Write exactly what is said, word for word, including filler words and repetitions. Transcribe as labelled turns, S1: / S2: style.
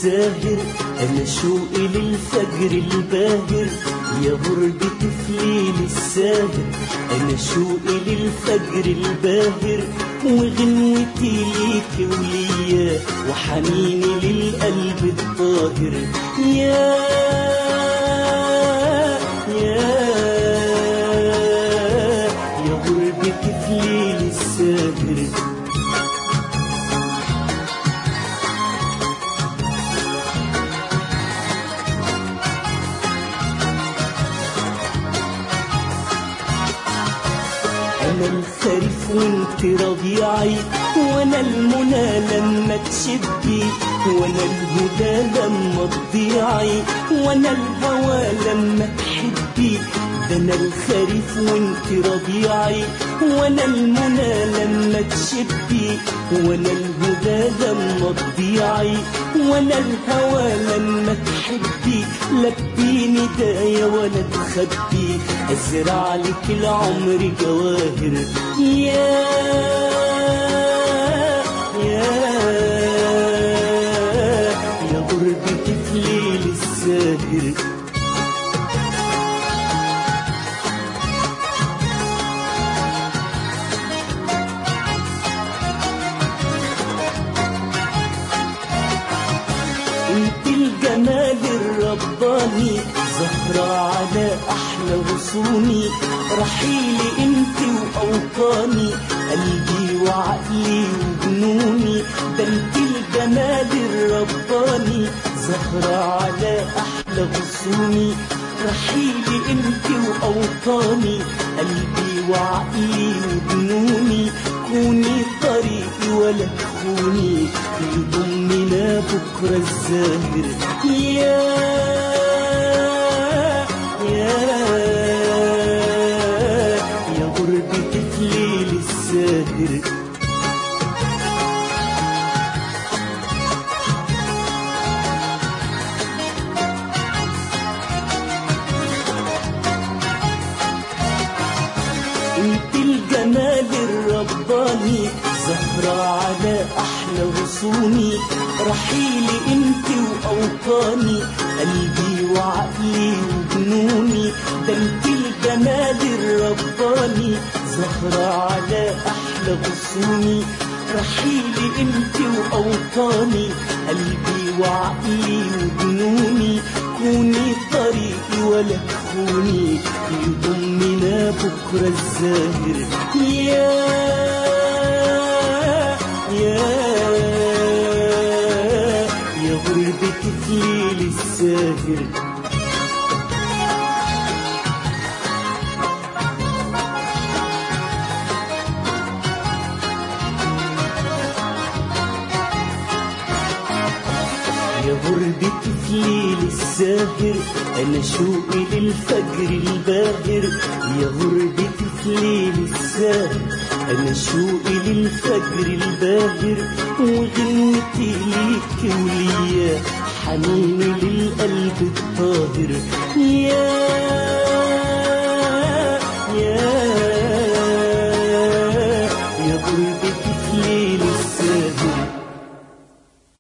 S1: الساهر، أنا شوقي للفجر الباهر، يا غربة في ليل الساهر. أنا شوقي للفجر الباهر، وغنوتي ليك وليا، وحنيني للقلب الطاهر. يا يا يا غربة في ليل الساهر. أنا الخريف وانت ربيعي، وانا المنى لما تشدي، وانا الهدى لما تضيعي، وانا الهوى لما تحبي. ده انا الخريف وانت ربيعي، وانا المنى لما تشبي، وانا الهدى لما تضيعي، وانا الهوى لما تحبي. لبيني دايا ولا تخبي، ازرع لك العمر جواهر. يا يا يا غربتي في ليل الساهر. انت الجمال الرباني، زهرة على احلى غصوني، رحيلي انت واوطاني، قلبي وعقلي وجنوني. ده انت الجمال الرباني، زهرة على احلى غصوني، رحيلي انت واوطاني، قلبي وعقلي وجنوني. كوني طريقي ولا تخوني، يضمنا بكره الزاهر. يا يا يا غربتي في ليل الساهر. انت الجمال الرباني، زهرة على احلى غصوني، رحيلي انت واوطاني، قلبي وعقلي وجنوني. ده انت الجمال الرباني، زهرة على احلى غصوني، رحيلي انت واوطاني، قلبي وعقلي وجنوني. كوني طريقي ولا تخوني، يضمنا بكره الزاهر. يا يا يا غربتي في ليل الساهر. يا غربتي في ليل الساهر، أنا شوقي للفجر الباهر. يا غربتي في ليل الساهر، أنا شوقي للفجر الباهر، وغنوتي ليك وليا، حنيني للقلب الطاهر. يا